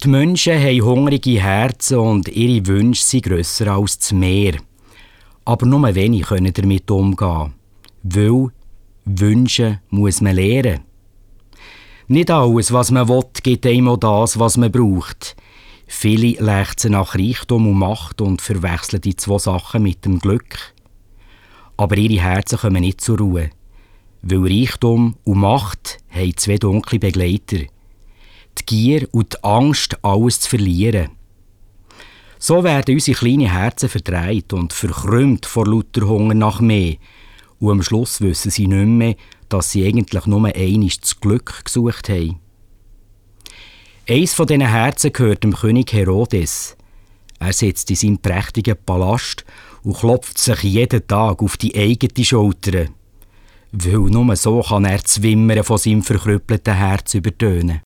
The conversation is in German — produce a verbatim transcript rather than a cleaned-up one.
Die Menschen haben hungrige Herzen und ihre Wünsche sind grösser als das Meer. Aber nur wenig können damit umgehen. Weil wünschen muss man lernen. Nicht alles, was man will, gibt einem auch das, was man braucht. Viele lechzen nach Reichtum und Macht und verwechseln die zwei Sachen mit dem Glück. Aber ihre Herzen kommen nicht zur Ruhe. Weil Reichtum und Macht haben zwei dunkle Begleiter. Die Gier und die Angst, alles zu verlieren. So werden unsere kleinen Herzen verdreht und verkrümmt vor lauter Hunger nach mehr. Und am Schluss wissen sie nicht mehr, dass sie eigentlich nur einmal das Glück gesucht haben. Eins von diesen Herzen gehört dem König Herodes. Er sitzt in seinem prächtigen Palast und klopft sich jeden Tag auf die eigene Schulter. Weil nur so kann er das Wimmern von seinem verkrüppelten Herz übertönen.